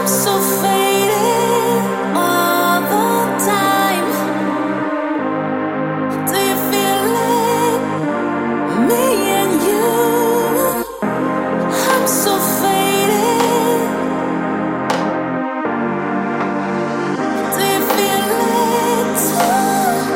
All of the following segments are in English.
so faded all the time. Do you feel it? Me and you. I'm so faded. Do you feel it too?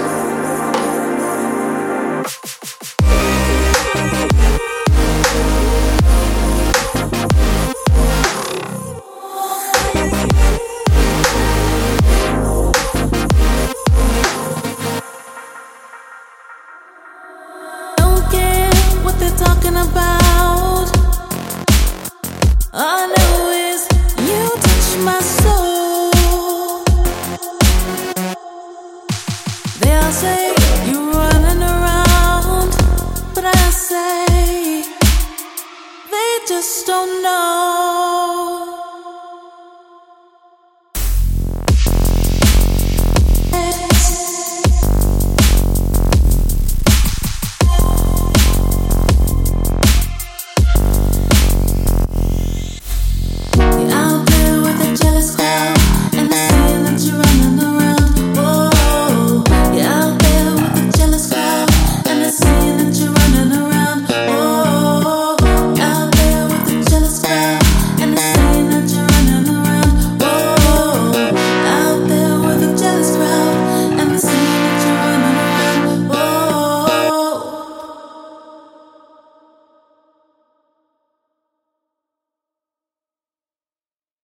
Don't care what they're talking about. All I know is you touch my soul.